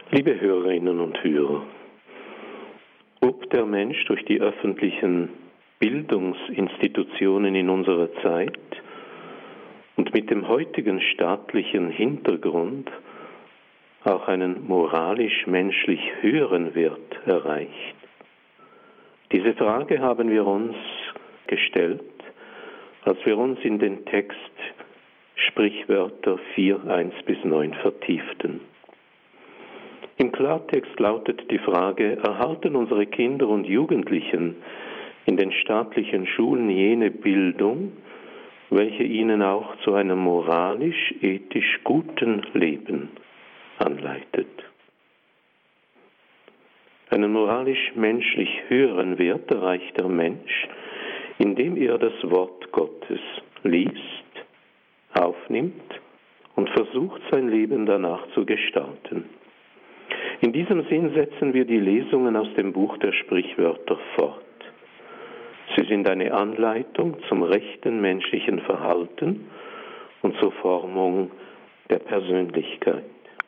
Liebe Hörerinnen und Hörer, ob der Mensch durch die öffentlichen Bildungsinstitutionen in unserer Zeit und mit dem heutigen staatlichen Hintergrund auch einen moralisch-menschlich höheren Wert erreicht? Diese Frage haben wir uns gestellt, als wir uns in den Text Sprichwörter 4, 1-9 vertieften. Im Klartext lautet die Frage: Erhalten unsere Kinder und Jugendlichen in den staatlichen Schulen jene Bildung, welche ihnen auch zu einem moralisch-ethisch guten Leben anleitet? Einen moralisch-menschlich höheren Wert erreicht der Mensch, indem er das Wort Gottes liest, aufnimmt und versucht, sein Leben danach zu gestalten. In diesem Sinn setzen wir die Lesungen aus dem Buch der Sprichwörter fort. Sie sind eine Anleitung zum rechten menschlichen Verhalten und zur Formung der Persönlichkeit.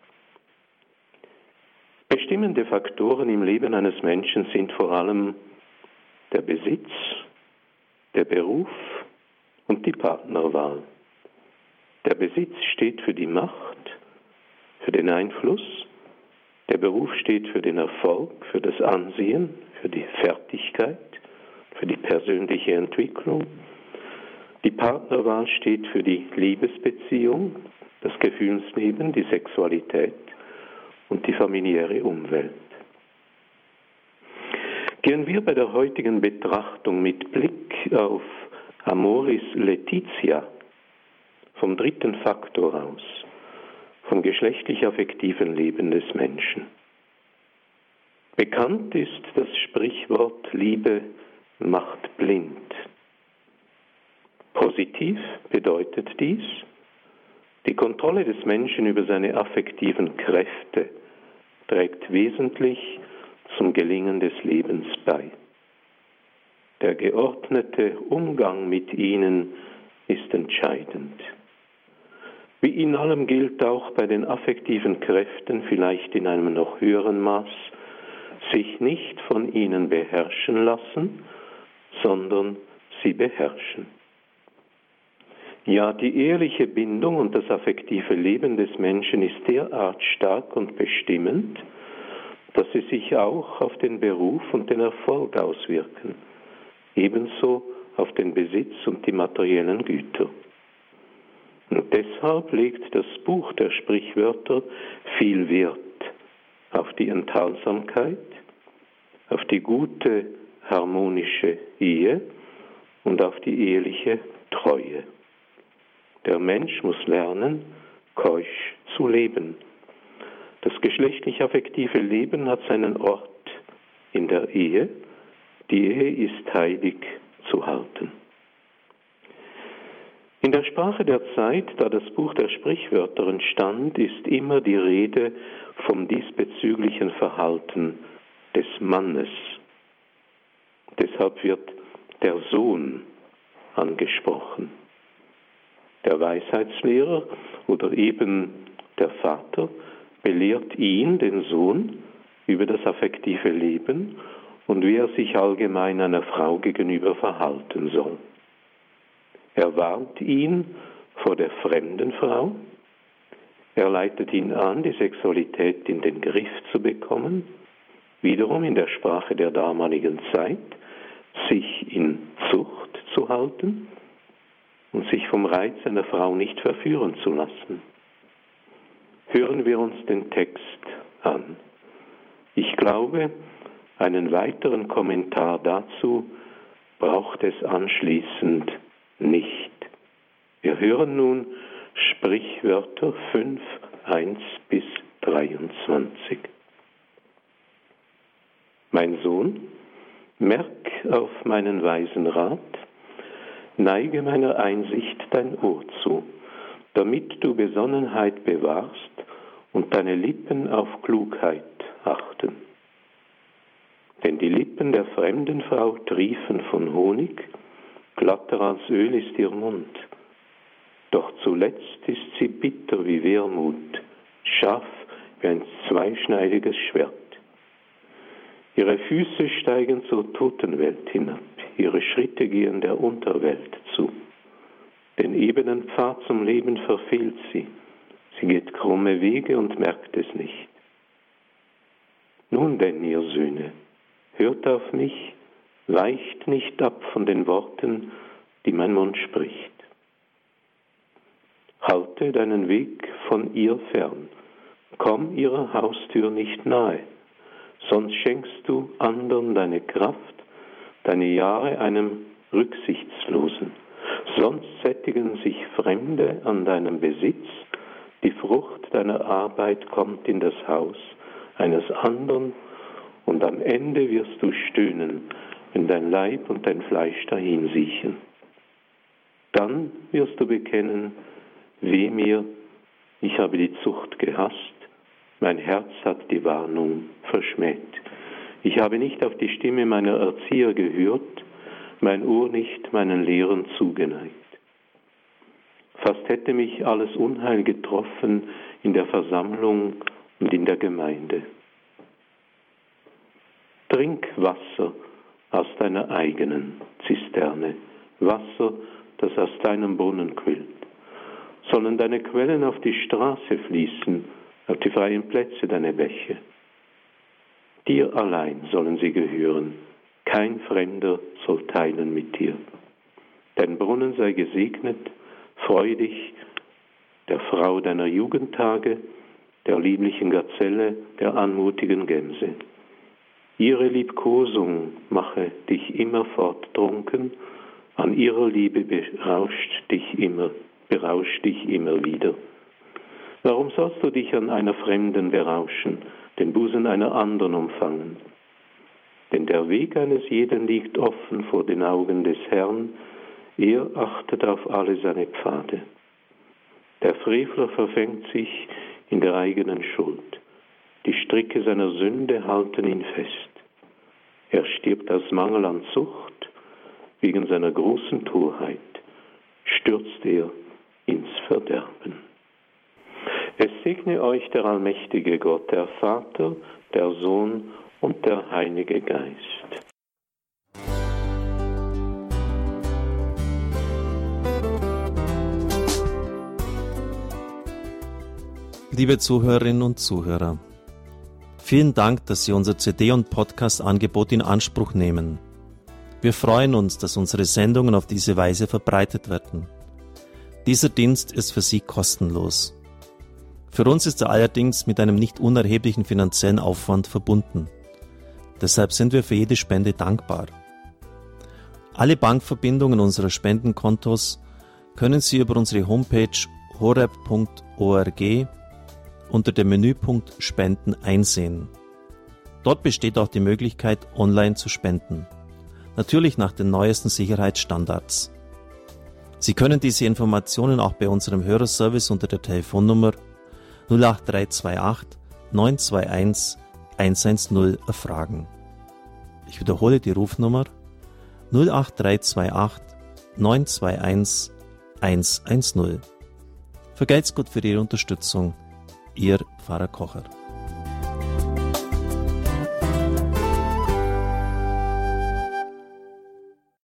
Bestimmende Faktoren im Leben eines Menschen sind vor allem der Besitz, der Beruf und die Partnerwahl. Der Besitz steht für die Macht, für den Einfluss. Der Beruf steht für den Erfolg, für das Ansehen, für die Fertigkeit, für die persönliche Entwicklung. Die Partnerwahl steht für die Liebesbeziehung, das Gefühlsleben, die Sexualität und die familiäre Umwelt. Gehen wir bei der heutigen Betrachtung mit Blick auf Amoris Laetitia vom dritten Faktor aus, vom geschlechtlich-affektiven Leben des Menschen. Bekannt ist das Sprichwort: Liebe macht blind. Positiv bedeutet dies: Die Kontrolle des Menschen über seine affektiven Kräfte trägt wesentlich zum Gelingen des Lebens bei. Der geordnete Umgang mit ihnen ist entscheidend. Wie in allem gilt auch bei den affektiven Kräften, vielleicht in einem noch höheren Maß, sich nicht von ihnen beherrschen lassen, sondern sie beherrschen. Ja, die eheliche Bindung und das affektive Leben des Menschen ist derart stark und bestimmend, dass sie sich auch auf den Beruf und den Erfolg auswirken, ebenso auf den Besitz und die materiellen Güter. Und deshalb legt das Buch der Sprichwörter viel Wert auf die Enthaltsamkeit, auf die gute, harmonische Ehe und auf die eheliche Treue. Der Mensch muss lernen, keusch zu leben. Das geschlechtlich-affektive Leben hat seinen Ort in der Ehe. Die Ehe ist heilig zu halten. In der Sprache der Zeit, da das Buch der Sprichwörter entstand, ist immer die Rede vom diesbezüglichen Verhalten des Mannes. Deshalb wird der Sohn angesprochen. Der Weisheitslehrer oder eben der Vater belehrt ihn, den Sohn, über das affektive Leben und wie er sich allgemein einer Frau gegenüber verhalten soll. Er warnt ihn vor der fremden Frau. Er leitet ihn an, die Sexualität in den Griff zu bekommen, wiederum in der Sprache der damaligen Zeit, sich in Zucht zu halten und sich vom Reiz einer Frau nicht verführen zu lassen. Hören wir uns den Text an. Ich glaube, einen weiteren Kommentar dazu braucht es anschließend nicht. Wir hören nun Sprichwörter 5, 1-23. Mein Sohn, merk auf meinen weisen Rat, neige meiner Einsicht dein Ohr zu, damit du Besonnenheit bewahrst und deine Lippen auf Klugheit achten. Denn die Lippen der fremden Frau triefen von Honig, glatter als Öl ist ihr Mund. Doch zuletzt ist sie bitter wie Wermut, scharf wie ein zweischneidiges Schwert. Ihre Füße steigen zur Totenwelt hinab, ihre Schritte gehen der Unterwelt zu. Den ebenen Pfad zum Leben verfehlt sie. Sie geht krumme Wege und merkt es nicht. Nun denn, ihr Söhne, hört auf mich, weicht nicht ab von den Worten, die mein Mund spricht. Halte deinen Weg von ihr fern, komm ihrer Haustür nicht nahe, sonst schenkst du andern deine Kraft, deine Jahre einem Rücksichtslosen. Sonst sättigen sich Fremde an deinem Besitz, die Frucht deiner Arbeit kommt in das Haus eines anderen und am Ende wirst du stöhnen, wenn dein Leib und dein Fleisch dahin siechen. Dann wirst du bekennen, weh mir, ich habe die Zucht gehasst, mein Herz hat die Warnung verschmäht. Ich habe nicht auf die Stimme meiner Erzieher gehört, mein Ohr nicht meinen Lehren zugeneigt. Fast hätte mich alles Unheil getroffen in der Versammlung und in der Gemeinde. Trink Wasser aus deiner eigenen Zisterne, Wasser, das aus deinem Brunnen quillt. Sollen deine Quellen auf die Straße fließen, auf die freien Plätze deine Bäche? Dir allein sollen sie gehören, kein Fremder soll teilen mit dir. Dein Brunnen sei gesegnet, freu dich der Frau deiner Jugendtage, der lieblichen Gazelle, der anmutigen Gänse. Ihre Liebkosung mache dich immerfort trunken, an ihrer Liebe berauscht dich immer wieder. Warum sollst du dich an einer Fremden berauschen, den Busen einer anderen umfangen? Denn der Weg eines jeden liegt offen vor den Augen des Herrn, er achtet auf alle seine Pfade. Der Frevler verfängt sich in der eigenen Schuld. Die Stricke seiner Sünde halten ihn fest. Er stirbt aus Mangel an Zucht, wegen seiner großen Torheit stürzt er ins Verderben. Es segne euch der allmächtige Gott, der Vater, der Sohn und der Heilige Geist. Liebe Zuhörerinnen und Zuhörer, vielen Dank, dass Sie unser CD- und Podcast-Angebot in Anspruch nehmen. Wir freuen uns, dass unsere Sendungen auf diese Weise verbreitet werden. Dieser Dienst ist für Sie kostenlos. Für uns ist er allerdings mit einem nicht unerheblichen finanziellen Aufwand verbunden. Deshalb sind wir für jede Spende dankbar. Alle Bankverbindungen unserer Spendenkontos können Sie über unsere Homepage horeb.org unter dem Menüpunkt Spenden einsehen. Dort besteht auch die Möglichkeit, online zu spenden. Natürlich nach den neuesten Sicherheitsstandards. Sie können diese Informationen auch bei unserem Hörerservice unter der Telefonnummer 08328 921 110 erfragen. Ich wiederhole die Rufnummer 08328 921 110. Vergelt's Gott für Ihre Unterstützung. Ihr Pfarrer Kocher.